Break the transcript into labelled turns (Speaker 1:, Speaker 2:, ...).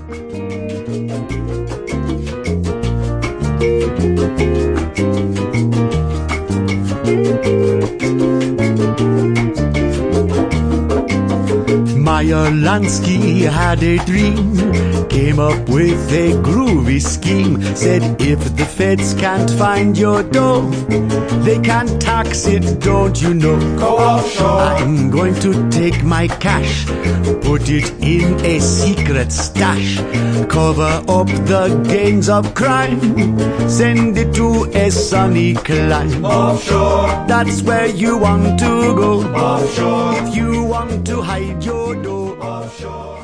Speaker 1: Meyer Lansky had a dream, came up with a groovy scheme. Said if the feds can't find your dough, they can't tax it, don't you know?
Speaker 2: Go offshore.
Speaker 1: I'm going to take my cash, put it in a secret stash, cover up the gains of crime, send it to a sunny clime.
Speaker 2: Offshore.
Speaker 1: That's where you want to go.
Speaker 2: Offshore.
Speaker 1: If you want to hide your dough.
Speaker 2: Offshore.